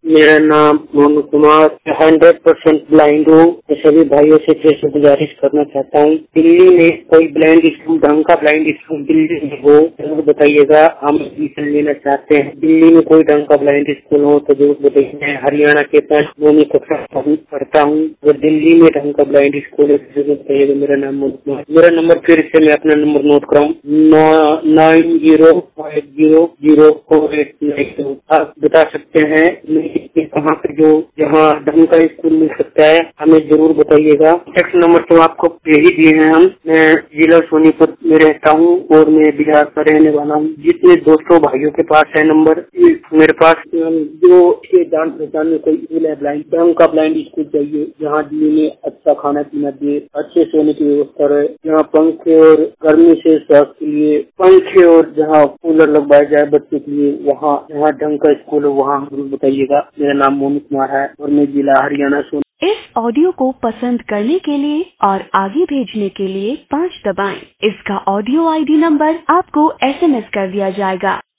मेरा नाम मोनू कुमार, 100% ब्लाइंड हूँ। मैं सभी भाइयों से फिर से गुजारिश करना चाहता हूँ, दिल्ली में कोई ब्लाइंड स्कूल, ढंग का ब्लाइंड स्कूल दिल्ली में हो जरूर बताइएगा। हम एडमिशन लेना चाहते हैं। दिल्ली में कोई ढंग का ब्लाइंड स्कूल हो तो जरूर बताइए। मैं हरियाणा के 5वीं कक्षा पढ़ता हूँ। अगर दिल्ली में ढंग का ब्लाइंड स्कूल है तो जरूर बताइएगा। मेरा नाम मोनू कुमार। मेरा नंबर फिर से मैं अपना नंबर नोट कराऊँ, 90500489। आप बता सकते हैं कहाँ पे जो जहाँ ढंग का स्कूल मिल सकता है, हमें जरूर बताइएगा। कॉन्टेक्ट नंबर तो आपको दे ही दिए हैं हम। मैं जिला सोनीपत में रहता हूँ और मैं बिहार का रहने वाला हूँ। जितने दोस्तों भाइयों के पास है नंबर, मेरे पास जो जान पहचान में कोई स्कूल है ब्लाइंड, ढंग का ब्लाइंड स्कूल चाहिए, जहाँ दिल्ली में अच्छा खाना पीना दे, अच्छे सोने की व्यवस्था रहे, जहाँ पंखे और गर्मी से स्वास्थ्य के लिए पंखे और जहाँ कूलर लगवाया जाए बच्चों के लिए, वहाँ जहाँ ढंग का स्कूल है वहाँ जरूर बताइएगा। मेरा नाम मोनू कुमार है और मैं जिला हरियाणा से। इस ऑडियो को पसंद करने के लिए और आगे भेजने के लिए 5 दबाएं। इसका ऑडियो ID नंबर आपको SMS कर दिया जाएगा।